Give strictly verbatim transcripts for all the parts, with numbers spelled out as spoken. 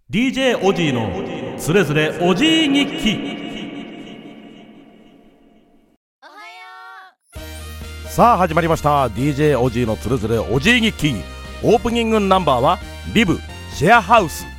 ディージェー オジーのつれづれおじい日記。さあ始まりました ディージェー オジーのつれづれおじい日記。オープニングナンバーはリブシェアハウス。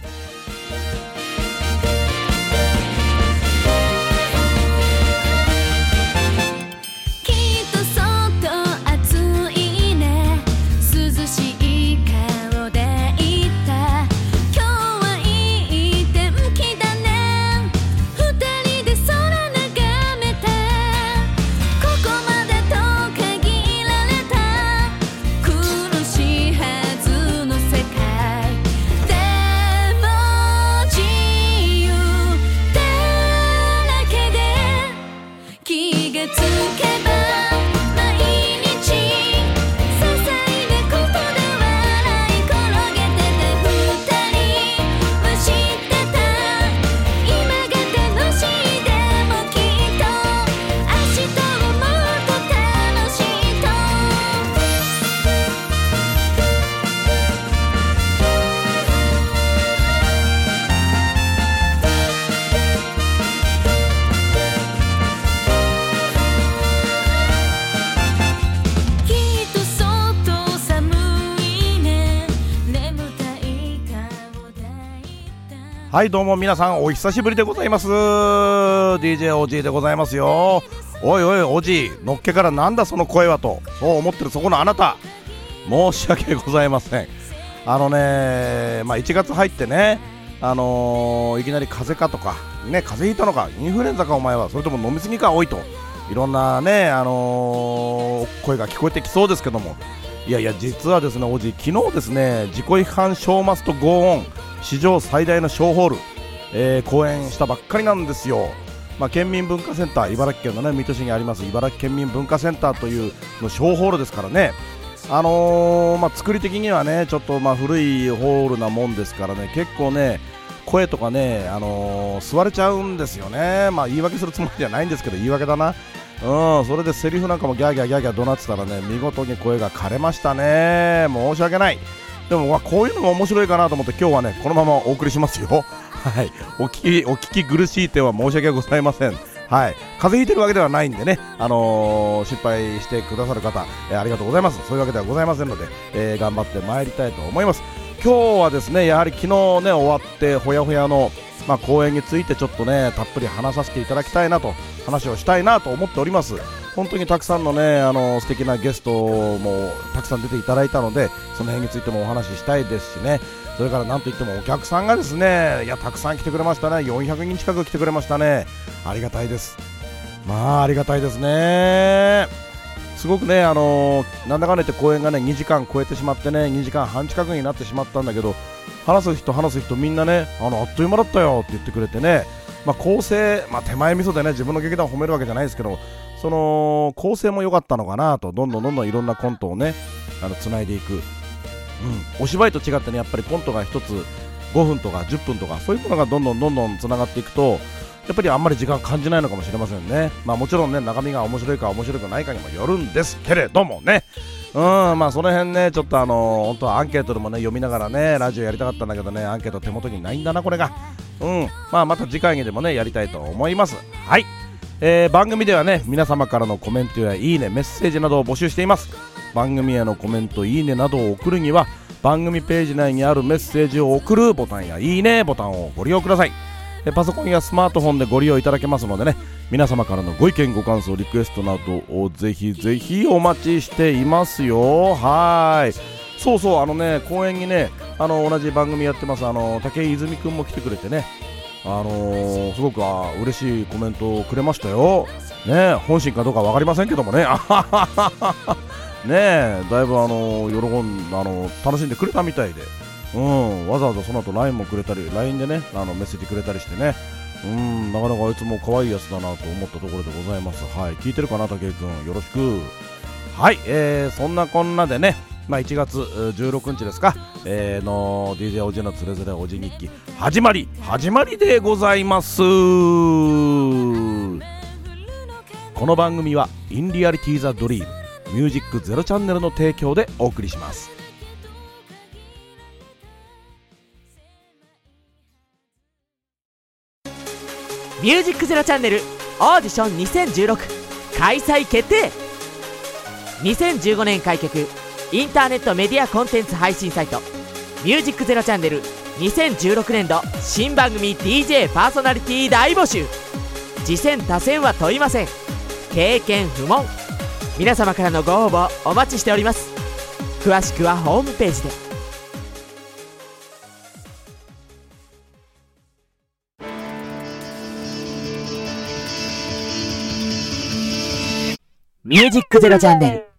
はい、どうも皆さんお久しぶりでございます。 ディージェー オジーでございますよ。おいおいおじい、のっけからなんだその声はとそう思ってるそこのあなた、申し訳ございません。あのね、まあ、いちがつ入ってね、あのー、いきなり風邪かとか、ね、風邪ひいたのか、インフルエンザかお前は、それとも飲みすぎかおいと、いろんなね、あのー、声が聞こえてきそうですけども、いやいや実はですね、おじい、昨日ですね、自己批判ショーマストゴーオン史上最大のショーホール、えー、公演したばっかりなんですよ。まあ、県民文化センター、茨城県の、ね、水戸市にあります茨城県民文化センターというのショーホールですからね、あのーまあ、作り的にはねちょっとまあ古いホールなもんですからね、結構ね声とかね、あのー、吸われちゃうんですよね。まあ、言い訳するつもりじゃないんですけど言い訳だな。うん、それでセリフなんかもギャーギャーギャーギャー怒鳴ってたらね、見事に声が枯れましたね。申し訳ない。でもわこういうのも面白いかなと思って今日はねこのままお送りしますよ。はい、お聞きお聞き苦しい点は申し訳ございません。はい、風邪ひいてるわけではないんでね、あのー、心配してくださる方、えー、ありがとうございます。そういうわけではございませんので、えー、頑張ってまいりたいと思います。今日はですね、やはり昨日ね終わってほやほやの、まあ、公演についてちょっとねたっぷり話させていただきたいなと、話をしたいなと思っております。本当にたくさんのね、あの素敵なゲストもたくさん出ていただいたので、その辺についてもお話ししたいですしね。それからなんといってもお客さんがですね、いやたくさん来てくれましたね。よんひゃくにん近く来てくれましたね。ありがたいです。まあありがたいですね。すごくね、あのー、なんだかんだ言って公演がねにじかん超えてしまってね、にじかんはん近くになってしまったんだけど、話す人話す人みんなね、あのあっという間だったよって言ってくれてね、まあ、構成、まあ、手前味噌でね自分の劇団を褒めるわけじゃないですけど、その構成も良かったのかなと、どんどんどんどんいろんなコントをねあの繋いでいく、うん、お芝居と違ってね、やっぱりコントが一つごふんとかじゅっぷんとかそういうものがどんどんどんどん繋がっていくと、やっぱりあんまり時間感じないのかもしれませんね。まあもちろんね、中身が面白いか面白くないかにもよるんですけれどもね、うん、まあその辺ねちょっとあのー、本当はアンケートでもね読みながらねラジオやりたかったんだけどね、アンケート手元にないんだなこれが。うん、まあまた次回にでもねやりたいと思います。はい、えー、番組ではね皆様からのコメントやいいねメッセージなどを募集しています。番組へのコメントいいねなどを送るには番組ページ内にあるメッセージを送るボタンやいいねボタンをご利用ください。パソコンやスマートフォンでご利用いただけますのでね、皆様からのご意見ご感想リクエストなどをぜひぜひお待ちしていますよ。はい、そうそう、あのね公演にねあの同じ番組やってますあの武井泉くんも来てくれてね、あのー、すごくあ嬉しいコメントをくれましたよ。ね、本心かどうか分かりませんけどもねあはははね、だいぶあの喜んあの楽しんでくれたみたいで、うん、わざわざその後 ライン もくれたり ライン でねあのメッセージくれたりしてね、うん、なかなかあいつも可愛いやつだなと思ったところでございます。はい、聞いてるかな武井くん、よろしく。はい、えー、そんなこんなでね、まあ、いちがつじゅうろくにちですか、えー、の ディージェー おじのつれづれおじ日記始まり始まりでございます。この番組はインリアリティザドリームミュージックゼロチャンネルの提供でお送りします。 ミュージックゼロチャンネルオーディションにせんじゅうろく開催決定。にせんじゅうごねん開局インターネットメディアコンテンツ配信サイトミュージックゼロチャンネルにせんじゅうろくねんど新番組 ディージェー パーソナリティ大募集。次戦他戦は問いません。経験不問。皆様からのご応募お待ちしております。詳しくはホームページで。ミュージックゼロチャンネル。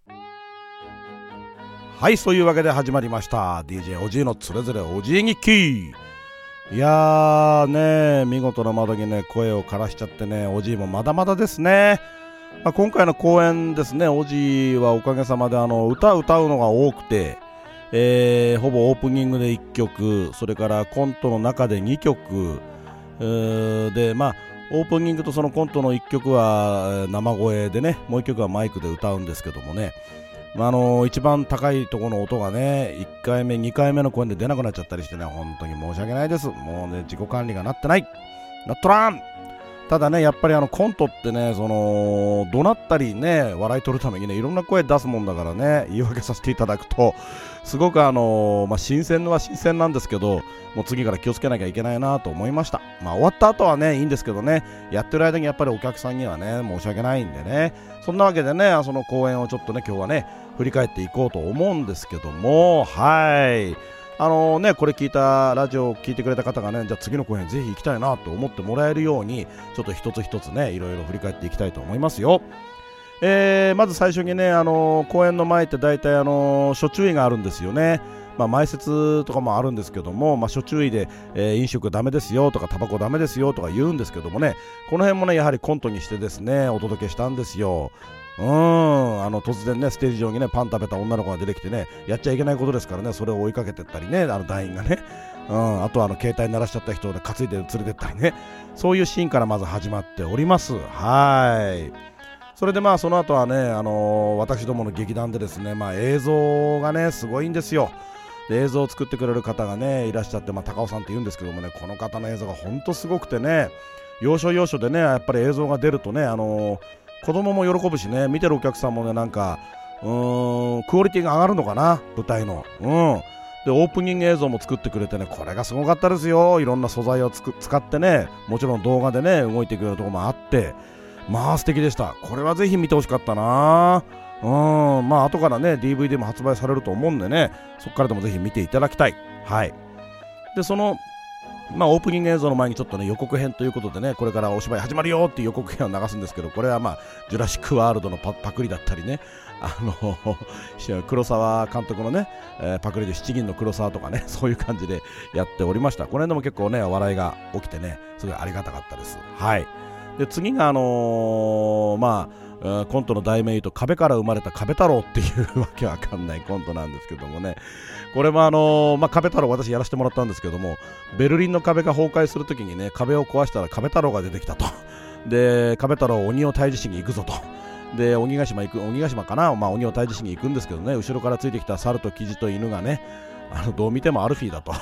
はい、そういうわけで始まりました ディージェー おじいのつれづれおじい日記。いやーね、見事な窓にね声を枯らしちゃってね、おじいもまだまだですね。まあ、今回の公演ですね、おじいはおかげさまであの歌を歌うのが多くて、えー、ほぼオープニングでいっきょく、それからコントの中でにきょく、えー、でまあオープニングとそのコントのいっきょくは生声でね、もういっきょくはマイクで歌うんですけどもね、まあ、あの一番高いところの音がねいっかいめにかいめの公演で出なくなっちゃったりしてね、本当に申し訳ないです。もうね自己管理がなってない、なっとらん。ただねやっぱりあのコントってね、その怒鳴ったりね笑い取るためにねいろんな声出すもんだからね、言い訳させていただくとすごくあのー、まあ新鮮は新鮮なんですけど、もう次から気をつけなきゃいけないなと思いました。まあ終わった後はねいいんですけどね、やってる間にやっぱりお客さんにはね申し訳ないんでね、そんなわけでねその公演をちょっとね今日はね振り返っていこうと思うんですけども、はいあのー、ねこれ聞いたラジオを聞いてくれた方がね、じゃあ次の公演ぜひ行きたいなと思ってもらえるようにちょっと一つ一つねいろいろ振り返っていきたいと思いますよ。えー、まず最初にね、あのー、公演の前って大体、あのー、諸注意があるんですよね。まあ、前説とかもあるんですけども、まあ、諸注意で、えー、飲食ダメですよとかタバコダメですよとか言うんですけどもね、この辺もねやはりコントにしてですねお届けしたんですよ。うーんあの突然ねステージ上にねパン食べた女の子が出てきてね、やっちゃいけないことですからね、それを追いかけてったりね、あの団員がね、うん、あとはあの携帯鳴らしちゃった人を、ね、担いで連れてったりね、そういうシーンからまず始まっております。はいそれでまあその後はね、あのー、私どもの劇団でですね、まあ、映像がねすごいんですよ。で映像を作ってくれる方がねいらっしゃって、まあ、高尾さんって言うんですけどもね、この方の映像がほんとすごくてね、要所要所でねやっぱり映像が出るとね、あのー、子供も喜ぶしね、見てるお客さんもねなんかうーんクオリティが上がるのかな、舞台の。うんでオープニング映像も作ってくれてね、これがすごかったですよ。いろんな素材をつく使ってね、もちろん動画でね動いていくようなところもあって、まあ素敵でした。これはぜひ見てほしかったな。うんまあ後からね ディーブイディー も発売されると思うんでね、そこからでもぜひ見ていただきたい。はいでそのまあオープニング映像の前にちょっとね予告編ということでね、これからお芝居始まるよっていう予告編を流すんですけど、これはまあジュラシックワールドの パ, パクリだったりね、あの黒沢監督のね、えー、パクリで七銀の黒沢とかね、そういう感じでやっておりました。これでも結構ね笑いが起きてねすごいありがたかったです。はいで次があのー、まあコントの題名言うと壁から生まれた壁太郎っていうわけわかんないコントなんですけどもね、これもあのーまあ、壁太郎私やらせてもらったんですけども、ベルリンの壁が崩壊するときにね壁を壊したら壁太郎が出てきたと。で壁太郎鬼を退治しに行くぞと。で鬼ヶ島行く鬼ヶ島かな、まあ、鬼を退治しに行くんですけどね、後ろからついてきた猿とキジと犬がね、あのどう見てもアルフィーだと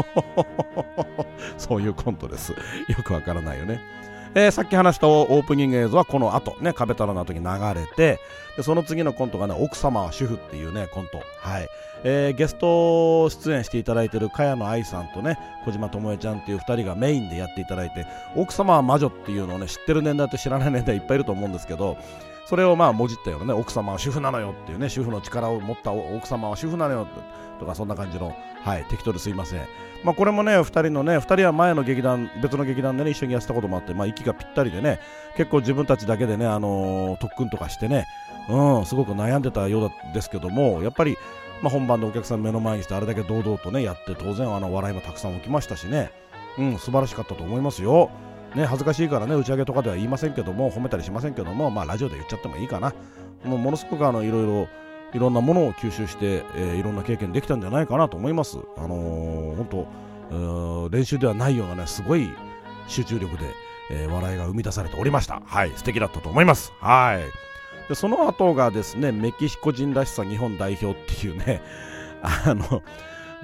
そういうコントです。よくわからないよね。えー、さっき話したオープニング映像はこの後ね壁太郎の後に流れて、でその次のコントがね奥様は主婦っていうねコント。はい、えー、ゲスト出演していただいている茅野愛さんとね小島智恵ちゃんっていうふたりがメインでやっていただいて、奥様は魔女っていうのをね知ってる年代と知らない年代いっぱいいると思うんですけど、それをまあもじったようなね、奥様は主婦なのよっていうね、主婦の力を持った奥様は主婦なのよとか、そんな感じの、はい、適当ですいません。まあこれもねふたりのねふたりは前の劇団別の劇団でね一緒にやってたこともあって、まあ息がぴったりでね、結構自分たちだけでねあのー、特訓とかしてね、うんすごく悩んでたようですけども、やっぱりまあ本番でお客さん目の前にしてあれだけ堂々とねやって、当然あの笑いもたくさん起きましたしね、うん素晴らしかったと思いますよ。ね、恥ずかしいからね打ち上げとかでは言いませんけども、褒めたりしませんけども、まあラジオで言っちゃってもいいかな。もうものすごくあのいろいろいろんなものを吸収して、えー、いろんな経験できたんじゃないかなと思います。あのー、本当練習ではないようなねすごい集中力で、えー、笑いが生み出されておりました。はい素敵だったと思います。はいでその後がですねメキシコ人らしさ日本代表っていうねあの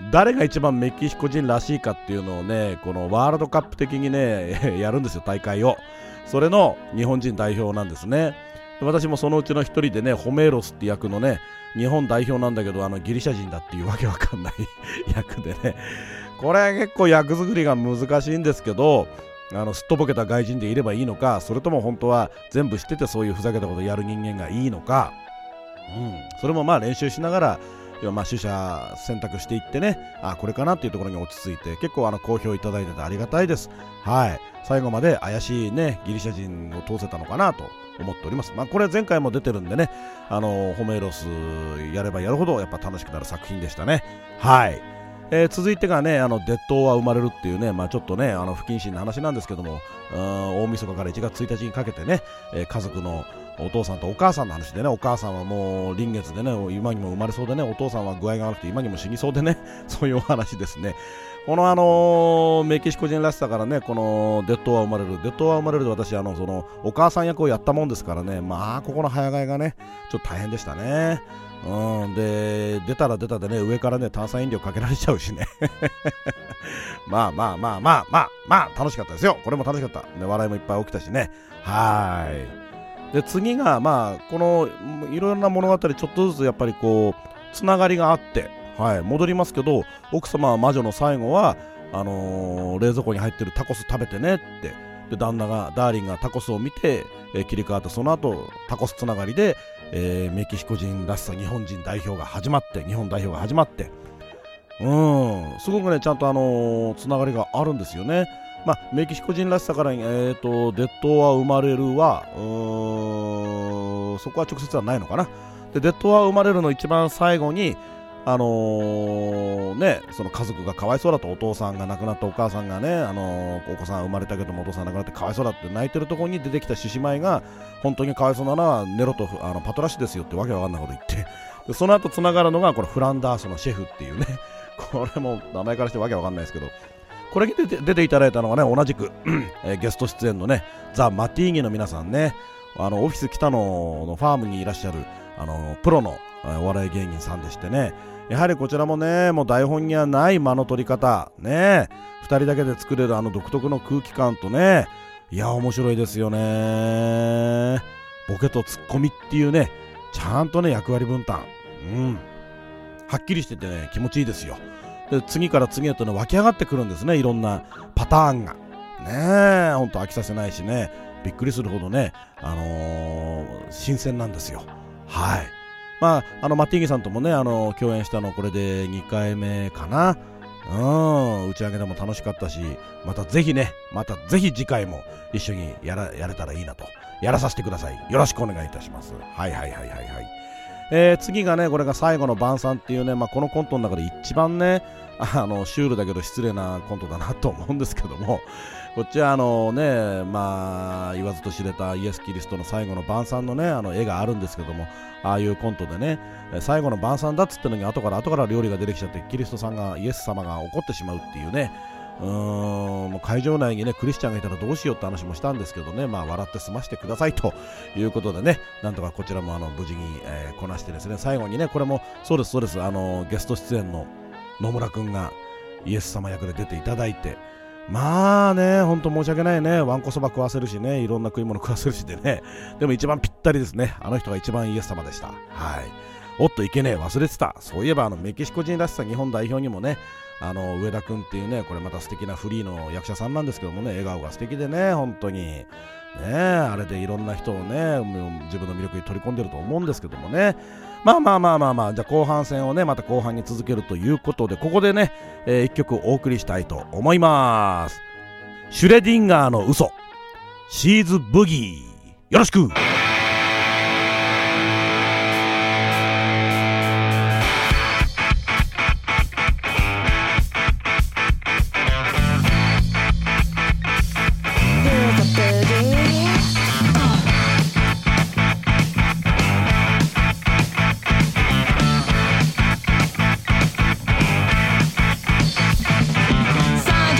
誰が一番メキシコ人らしいかっていうのをね、このワールドカップ的にねやるんですよ、大会を。それの日本人代表なんですね。私もそのうちの一人でね、ホメーロスって役のね、日本代表なんだけど、あのギリシャ人だっていうわけわかんない役でね、これ結構役作りが難しいんですけど、あのすっとぼけた外人でいればいいのか、それとも本当は全部知っててそういうふざけたことをやる人間がいいのか、うん、それもまあ練習しながら、まあ取捨選択していってね、あこれかなっていうところに落ち着いて、結構あの好評いただいててありがたいです。はい、最後まで怪しいねギリシャ人を通せたのかなと思っております。まあこれは前回も出てるんでね、あのホメロスやればやるほどやっぱ楽しくなる作品でしたね。はい、えー、続いてがね、あのデッドは生まれるっていうね、まあちょっとねあの不謹慎な話なんですけども、大晦日からいちがつついたちにかけてね、えー、家族のお父さんとお母さんの話でね、お母さんはもう臨月でね今にも生まれそうでね、お父さんは具合が悪くて今にも死にそうでねそういうお話ですね。このあのー、メキシコ人らしさからね、このデッドは生まれるデッドは生まれるで私あのそのお母さん役をやったもんですからね、まあここの早替えがねちょっと大変でしたね。うん、で出たら出たでね、上からね炭酸飲料かけられちゃうしねまあまあまあまあまあまあ楽しかったですよ。これも楽しかった、ね、笑いもいっぱい起きたしね。はい。で次がまあこのいろんな物語ちょっとずつやっぱりこうつながりがあって、はい、戻りますけど、奥様は魔女の最後はあのー、冷蔵庫に入ってるタコス食べてねって、で旦那がダーリンがタコスを見て、えー、切り替わって、その後タコスつながりで、えー、メキシコ人らしさ日本人代表が始まって日本代表が始まって、うんすごくねちゃんとあのー、つながりがあるんですよね。まあ、メキシコ人らしさから、えーと、デッドは生まれるはうーんそこは直接はないのかな。でデッドは生まれるの一番最後にあのー、ねその家族がかわいそうだと、お父さんが亡くなったお母さんがね、あのー、お子さん生まれたけどもお父さん亡くなってかわいそうだって泣いてるところに出てきた獅子舞が、本当にかわいそうなのはネロとあのパトラッシュですよってわけわかんないこと言って、でその後つながるのがこれフランダースのシェフっていうねこれも名前からしてわけわかんないですけど、これに出て、出ていただいたのがね、同じく、えー、ゲスト出演のねザ・マティーニの皆さんね、あのオフィス北野のファームにいらっしゃるあのプロの、えー、お笑い芸人さんでしてね、やはりこちらもねもう台本にはない間の取り方ね、ふたりだけで作れるあの独特の空気感とね、いや面白いですよね。ボケとツッコミっていうねちゃんとね役割分担、うんはっきりしててね気持ちいいですよ。で次から次へとね湧き上がってくるんですね、いろんなパターンがねえ、ほんと飽きさせないしね、びっくりするほどね、あのー、新鮮なんですよ。はい。まああのマッティーニさんともね、あのー、共演したのこれでにかいめかな。うん打ち上げでも楽しかったし、またぜひねまたぜひ次回も一緒にやらやれたらいいなと、やらさせてください。よろしくお願いいたします。はいはいはいはいはい。えー、次がねこれが最後の晩餐っていうね、まあ、このコントの中で一番ねあのシュールだけど失礼なコントだなと思うんですけども、こっちはあのねまあ言わずと知れたイエス・キリストの最後の晩餐のねあの絵があるんですけども、ああいうコントでね最後の晩餐だっつってのに後から後から料理が出てきちゃって、キリストさんがイエス様が怒ってしまうっていうね、うーんもう会場内にねクリスチャンがいたらどうしようって話もしたんですけどね、まあ笑って済ましてくださいということでね、なんとかこちらもあの無事に、えー、こなしてですね、最後にねこれもそうですそうです、あのゲスト出演の野村くんがイエス様役で出ていただいて、まあねほんと申し訳ないね、わんこそば食わせるしね、いろんな食い物食わせるしでね、でも一番ぴったりですね、あの人が一番イエス様でした。はい。おっといけねえ忘れてた、そういえばあのメキシコ人らしさ日本代表にもね、あの上田くんっていうねこれまた素敵なフリーの役者さんなんですけどもね、笑顔が素敵でね本当にね、あれでいろんな人をね自分の魅力に取り込んでると思うんですけどもね、まあまあまあまあまあ、じゃあ後半戦をねまた後半に続けるということで、ここでね、えー、一曲お送りしたいと思います。シュレディンガーの嘘シーズブギー、よろしく。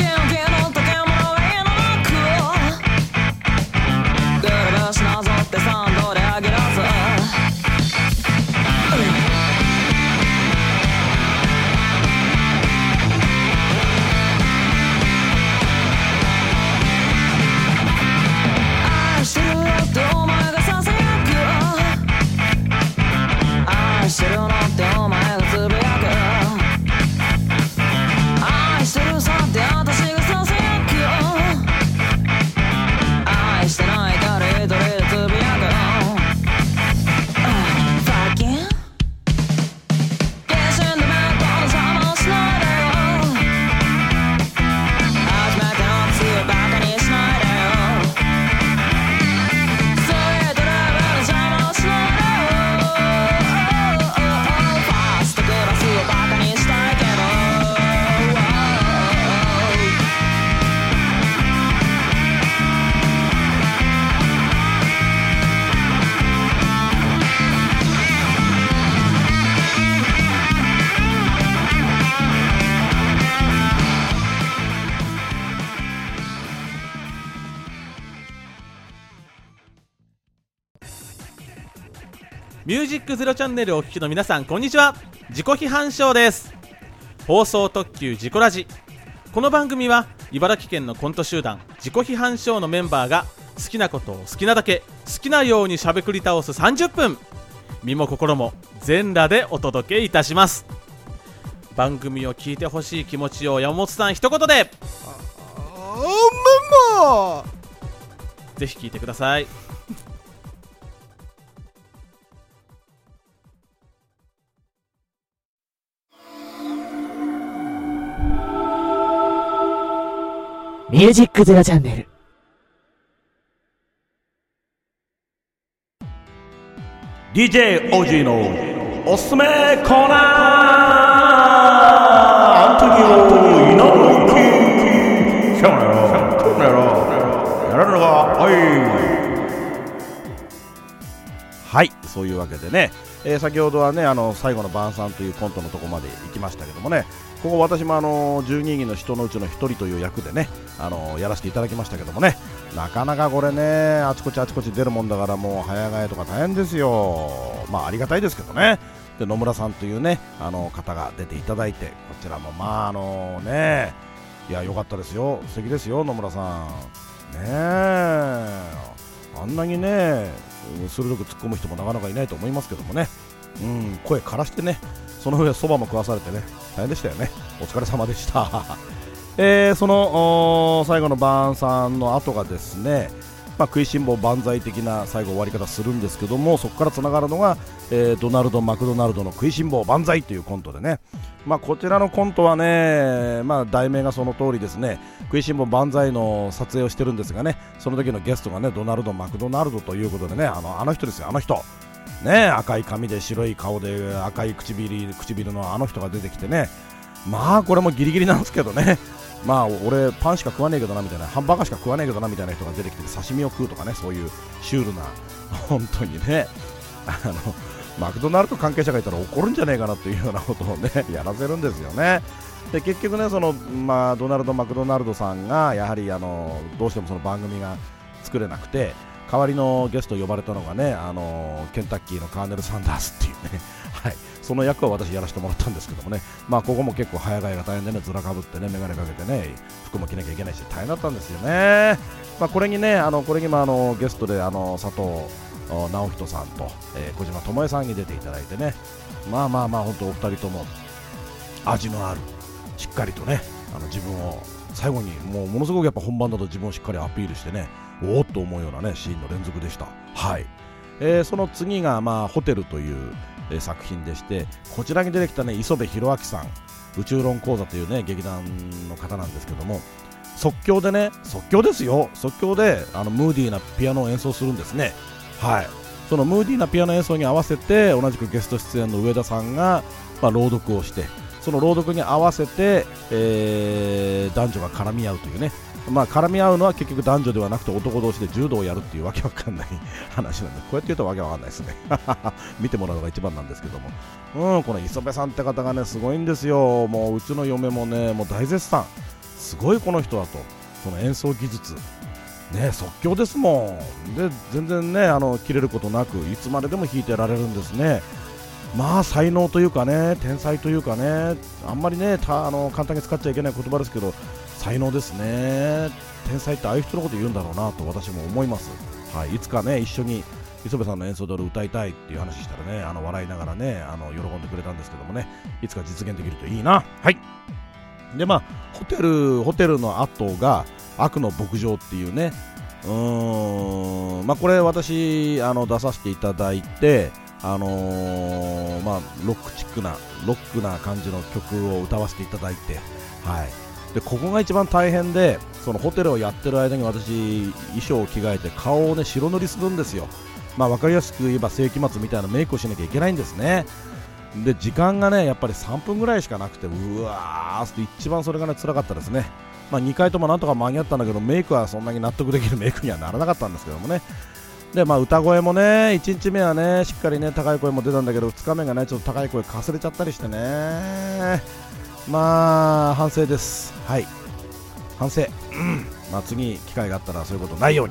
なぞってさミュージックゼロチャンネルをお聞きの皆さん、こんにちは。自己批判ショーです。放送特急自己ラジ。この番組は茨城県のコント集団自己批判ショーのメンバーが好きなことを好きなだけ好きなようにしゃべくり倒すさんじゅっぷん、身も心も全裸でお届けいたします。番組を聞いてほしい気持ちを山本さん一言で。 あーままぜひ聞いてください。 ミュージックゼロチャンネル。 ディージェー オージー のおすすめコーナー。アントニオ猪木。今日の今日のやられるのがはいはい、そういうわけでね、えー、先ほどはね、あの最後の晩餐というコントのとこまで行きましたけどもね、ここ私もあのじゅうににんの人のうちのひとりという役でね、あのやらせていただきましたけどもね、なかなかこれね、あちこちあちこち出るもんだから、もう早替えとか大変ですよ。まあありがたいですけどね。で、野村さんというね、あの方が出ていただいて、こちらもまああのね、いや良かったですよ。素敵ですよ、野村さんね。えあんなにね鋭く突っ込む人もなかなかいないと思いますけどもね、うん、声枯らしてね、その上そばも食わされてね、大変でしたよね。お疲れ様でしたえー、その最後の晩餐の後がですね、まあ、食いしん坊万歳的な最後終わり方するんですけども、そこからつながるのが、えー、ドナルド・マクドナルドの食いしん坊万歳というコントでね、まあ、こちらのコントはね、まあ、題名がその通りですね、食いしん坊万歳の撮影をしてるんですがね、その時のゲストがね、ドナルド・マクドナルドということでね、あの、あの人ですよ、あの人ね、赤い髪で白い顔で赤い唇、唇のあの人が出てきてね、まあこれもギリギリなんですけどね、まあ俺パンしか食わねえけどなみたいな、ハンバーガーしか食わねえけどなみたいな人が出てきて刺身を食うとかね、そういうシュールな、本当にね、あのマクドナルド関係者がいたら怒るんじゃねえかなというようなことをねやらせるんですよね。で結局ね、その、まあ、ドナルド・マクドナルドさんがやはりあのどうしてもその番組が作れなくて、代わりのゲストを呼ばれたのがね、あのケンタッキーのカーネル・サンダースっていうね、はい、その役は私やらせてもらったんですけどもね、まあここも結構早替えが大変でね、ずらかぶってね、メガネかけてね、服も着なきゃいけないし大変だったんですよね。まあこれにね、あのこれにもあのゲストであの佐藤直人さんと、えー、小島智恵さんに出ていただいてね、まあまあまあ本当お二人とも味のある、しっかりとね、あの自分を最後にもうものすごくやっぱ本番だと自分をしっかりアピールしてね、おおっと思うようなねシーンの連続でした。はい、えー、その次がまあホテルという、えー、作品でして、こちらに出てきたね磯部弘明さん、宇宙論講座というね劇団の方なんですけども、即興でね、即興ですよ、即興であのムーディーなピアノを演奏するんですね。はい、そのムーディーなピアノ演奏に合わせて同じくゲスト出演の上田さんが、まあ、朗読をして、その朗読に合わせて、えー、男女が絡み合うというね、まあ、絡み合うのは結局男女ではなくて男同士で柔道をやるっていうわけわかんない話なんで、こうやって言うとわけわかんないですね見てもらうのが一番なんですけども、うん、この磯部さんって方がねすごいんですよ。もううちの嫁もねもう大絶賛、すごいこの人だと、その演奏技術ね、即興ですもん。で全然ねあの切れることなくいつまででも弾いてられるんですね。まあ才能というかね、天才というかね、あんまりねたあの簡単に使っちゃいけない言葉ですけど、才能ですね。天才ってああいう人のこと言うんだろうなと私も思います。はい、いつかね一緒に磯部さんの演奏で俺歌いたいっていう話したらね、あの笑いながらねあの喜んでくれたんですけどもね、いつか実現できるといいな。はい。でまあホテルホテルの後が悪の牧場っていうね、うーん、まあこれ私あの出させていただいて、あのー、まあロックチックなロックな感じの曲を歌わせていただいて、はい。でここが一番大変で、そのホテルをやってる間に私衣装を着替えて顔をね白塗りするんですよ。まあ分かりやすく言えば世紀末みたいなメイクをしなきゃいけないんですね。で時間がねやっぱりさんぷんぐらいしかなくて、うわーって一番それがね辛かったですね。まあにかいともなんとか間に合ったんだけど、メイクはそんなに納得できるメイクにはならなかったんですけどもね。でまあ歌声もねいちにちめはねしっかりね高い声も出たんだけど、ふつかめがねちょっと高い声かすれちゃったりしてね、まあ反省です。はい、反省、うん、まあ次機会があったらそういうことないように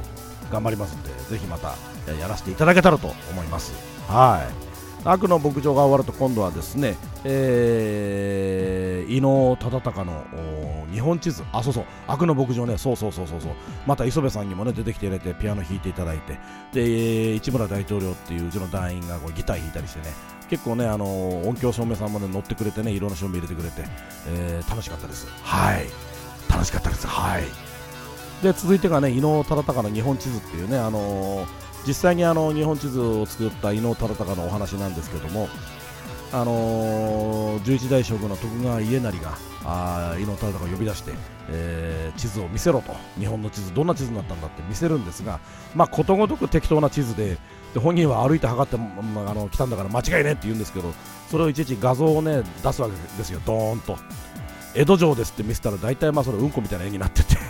頑張りますんで、ぜひまたやらせていただけたらと思います。はい。悪の牧場が終わると今度はですね、えー、伊能忠敬の日本地図、あ、そうそう、悪の牧場ね、そうそうそうそうそう、また磯部さんにもね出てきていただいて、ピアノ弾いていただいて、で市村大統領っていううちの団員がこうギター弾いたりしてね、結構ね、あのー、音響照明さんもね乗ってくれてね、いろんな照明入れてくれて、えー、楽しかったです。はい、楽しかったです。はい。で続いてがね、伊能忠敬の日本地図っていうね、あのー実際にあの日本地図を作った伊能忠敬のお話なんですけども、あのー、じゅういち代将軍の徳川家斉があ伊能忠敬を呼び出して、えー、地図を見せろと、日本の地図どんな地図になったんだって見せるんですが、まあ、ことごとく適当な地図 で, で本人は歩いて測って、まあ、あの来たんだから間違いねって言うんですけど、それをいちいち画像をね出すわけですよ。ドーンと江戸城ですって見せたら大体まあそれうんこみたいな絵になってて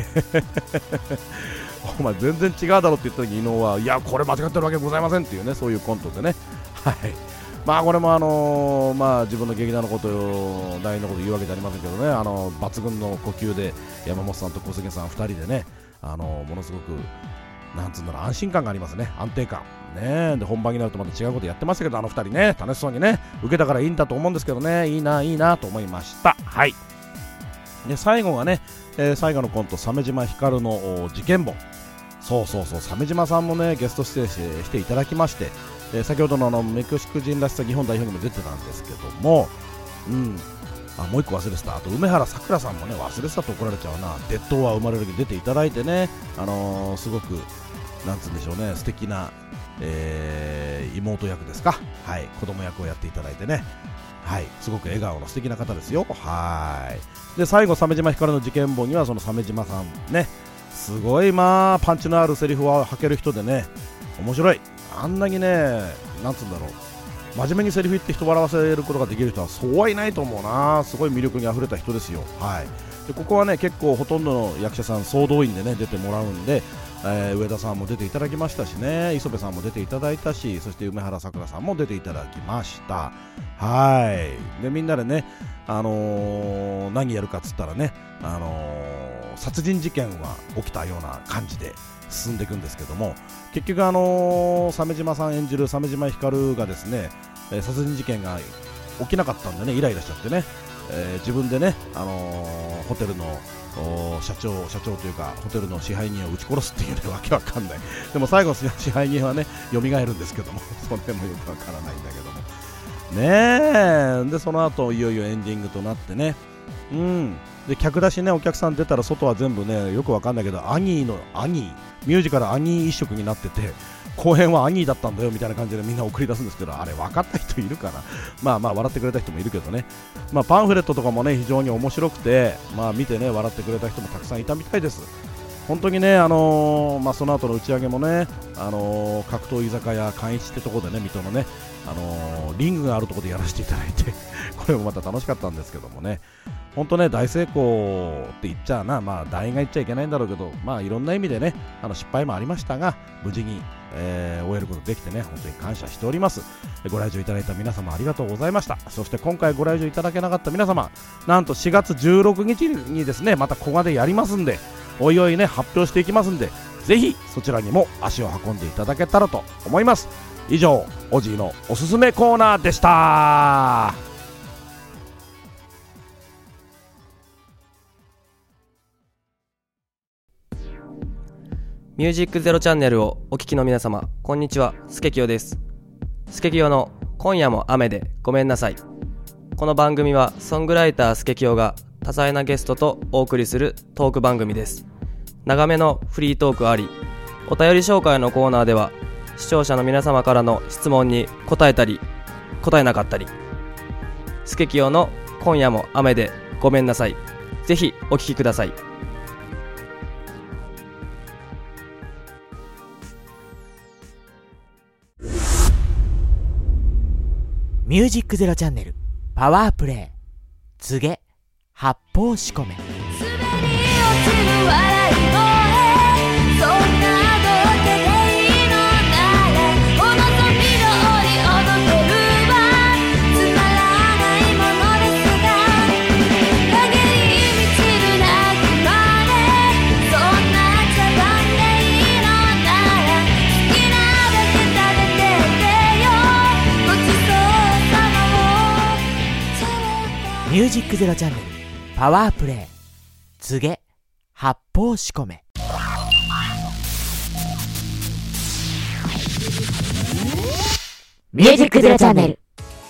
お前全然違うだろって言った時に伊能は、いやこれ間違ってるわけございませんっていうね、そういうコントでね、はい、まあこれもあのー、まあ自分の劇団のことを団員のこと言うわけじゃありませんけどね、あの抜群の呼吸で山本さんと小杉さんふたりでね、あのー、ものすごくなんつうんだろう、安心感がありますね、安定感ね。で本番になるとまた違うことやってましたけど、あのふたりね楽しそうにね受けたからいいんだと思うんですけどね、いいないいなと思いました。はい。で最後がね、えー、最後のコント、鮫島光の事件簿。そうそうそう、鮫島さんもねゲスト出演してしていただきまして、えー、先ほどのあのメキシコ人らしさ日本代表にも出てたんですけども、うん、あもう一個忘れてた、あと梅原さくらさんもね忘れてたと怒られちゃうな、デッドは生まれる時出ていただいてね、あのー、すごくなんつうんでしょうね、素敵な、えー、妹役ですか、はい、子供役をやっていただいてね、はい、すごく笑顔の素敵な方ですよ。はい。で最後鮫島光の事件簿にはその鮫島さんね、すごいまあパンチのあるセリフを吐ける人でね、面白い。あんなにね、なんつうんだろう、真面目にセリフ言って人笑わせることができる人はそうはいないと思うな。すごい魅力にあふれた人ですよ。はい。でここはね結構ほとんどの役者さん総動員でね出てもらうんで、えー、上田さんも出ていただきましたしね、磯部さんも出ていただいたし、そして梅原さくらさんも出ていただきました。はい。でみんなでね、あのー、何やるかっつったらね、あのー、殺人事件は起きたような感じで進んでいくんですけども、結局あのー、鮫島さん演じる鮫島光がですね、えー、殺人事件が起きなかったんでね、イライラしちゃってね、えー、自分でね、あのー、ホテルの社長社長というかホテルの支配人を撃ち殺すっていうのわけわかんない。でも最後支配人はね蘇るんですけども、それもよくわからないんだけどもねえ。でその後いよいよエンディングとなってね、うんで客出しね、お客さん出たら外は全部ねよくわかんないけどアニーのアニーミュージカルアニー一色になってて、後編はアニーだったんだよみたいな感じでみんな送り出すんですけど、あれ分かった人いるかな。まあまあ笑ってくれた人もいるけどね、まあパンフレットとかもね非常に面白くて、まあ見てね笑ってくれた人もたくさんいたみたいです。本当にね、あのーまあ、その後の打ち上げもね、あのー、格闘居酒屋寛一ってところでね、水戸のね、あのー、リングがあるところでやらせていただいてこれもまた楽しかったんですけどもね、本当ね大成功って言っちゃうな、まあ団員が言っちゃいけないんだろうけど、まあいろんな意味でねあの失敗もありましたが無事に、えー、終えることできてね本当に感謝しております。ご来場いただいた皆様ありがとうございました。そして今回ご来場いただけなかった皆様、なんとしがつじゅうろくにちにですねまた古賀でやりますんで、おいおいね発表していきますんで、ぜひそちらにも足を運んでいただけたらと思います。以上おじいのおすすめコーナーでした。 ミュージックゼロチャンネルをお聞きの皆様、こんにちは、スケキヨです。スケキヨの今夜も雨でごめんなさい。この番組はソングライタースケキヨが多彩なゲストとお送りするトーク番組です。長めのフリートークあり、お便り紹介のコーナーでは視聴者の皆様からの質問に答えたり答えなかったり、スケキヨの今夜も雨でごめんなさい、ぜひお聞きください。 ミュージックゼロチャンネルパワープレイ告げ発砲仕込め、滑り落ちる笑い声、そんなどうけでいいのならお望み通り踊ってるわ、つまらないものですが陰り満ちる泣きまで、そんな茶番でいいのならュージックゼロチャンネルパワープレイ告げ発砲仕込め。ミュージックゼロチャンネル。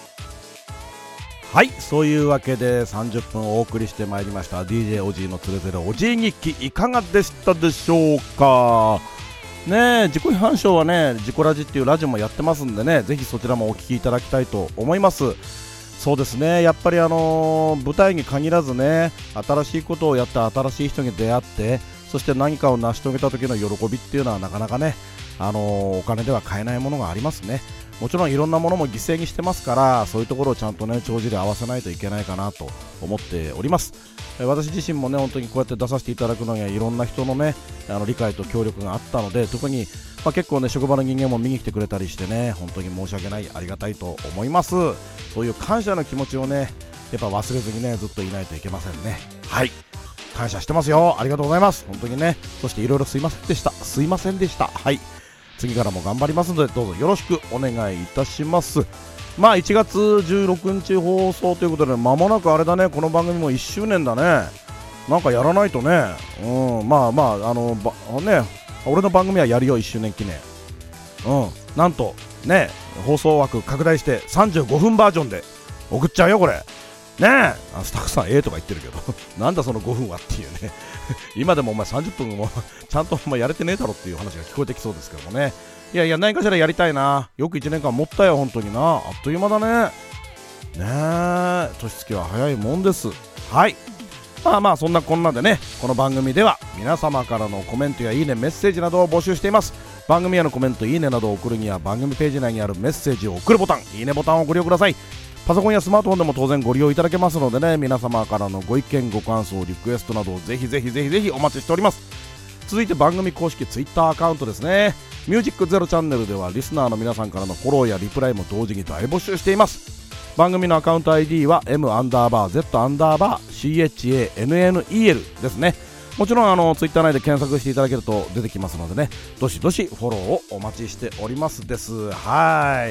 はい、そういうわけでさんじゅっぷんお送りしてまいりました ディージェー おじいのつれづれおじい日記、いかがでしたでしょうかね。え自己批判賞はね、自己ラジっていうラジオもやってますんでね、ぜひそちらもお聞きいただきたいと思います。そうですね、やっぱりあのー、舞台に限らずね、新しいことをやって新しい人に出会って、そして何かを成し遂げた時の喜びっていうのはなかなかね、あのー、お金では買えないものがありますね。もちろんいろんなものも犠牲にしてますから、そういうところをちゃんとね帳尻で合わせないといけないかなと思っております。私自身もね本当にこうやって出させていただくのにはいろんな人のねあの理解と協力があったので、特に、まあ、結構ね職場の人間も見に来てくれたりしてね、本当に申し訳ない、ありがたいと思います。そういう感謝の気持ちをねやっぱ忘れずにねずっといないといけませんね。はい、感謝してますよ。ありがとうございます、本当にね。そしていろいろすいませんでしたすいませんでしたはい、次からも頑張りますのでどうぞよろしくお願いいたします。まあいちがつじゅうろくにち放送ということで、間もなくあれだね、この番組もいっしゅうねんだね。なんかやらないとね。うん、まあまああのばね、俺の番組はやるよ、いっしゅうねん記念。うん、なんとね放送枠拡大してさんじゅうごふんバージョンで送っちゃうよこれね。えスタッフさんええとか言ってるけどなんだそのごふんはっていうね今でもお前さんじゅっぷんもちゃんとお前やれてねえだろっていう話が聞こえてきそうですけどもね。いやいや何かしらやりたいな。よくいちねんかん持ったよ本当にな。あっという間だね。ねえ年月は早いもんです。はい、まあまあそんなこんなでね、この番組では皆様からのコメントやいいねメッセージなどを募集しています。番組へのコメントいいねなどを送るには番組ページ内にあるメッセージを送るボタン、いいねボタンをご利用ください。パソコンやスマートフォンでも当然ご利用いただけますのでね、皆様からのご意見ご感想リクエストなどをぜひぜひぜひぜひお待ちしております。続いて番組公式ツイッターアカウントですね、ミュージックゼロチャンネルではリスナーの皆さんからのフォローやリプライも同時に大募集しています。番組のアカウント アイディー は M アンダーバー Z アンダーバー シーエイチエーエヌエヌイーエル ですね。もちろんあのツイッター内で検索していただけると出てきますのでね、どしどしフォローをお待ちしておりますです。はい、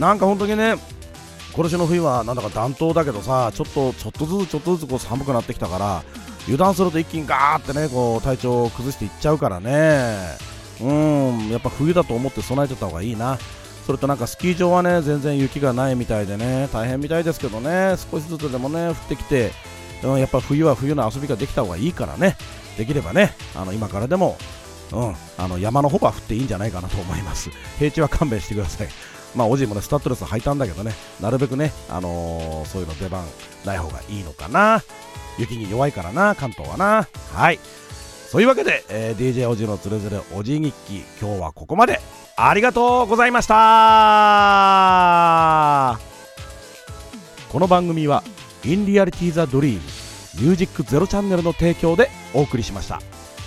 なんか本当にね今年の冬はなんだか暖冬だけどさ、ちょっとちょっとずつちょっとずつこう寒くなってきたから、油断すると一気にガーってねこう体調を崩していっちゃうからね。うん、やっぱ冬だと思って備えてた方がいいな。それとなんかスキー場はね全然雪がないみたいでね大変みたいですけどね、少しずつでもね降ってきて、うん、やっぱ冬は冬の遊びができた方がいいからね、できればねあの今からでも、うん、あの山の方は降っていいんじゃないかなと思います。平地は勘弁してください。まあおじいもねスタッドレス履いたんだけどね、なるべくね、あのー、そういうの出番ない方がいいのかな。雪に弱いからな関東はな。はい、そういうわけで、えー、ディージェー おじいのつれづれおじい日記、今日はここまで。ありがとうございました。この番組はインリアリティザドリームミュージックゼロチャンネルの提供でお送りしました。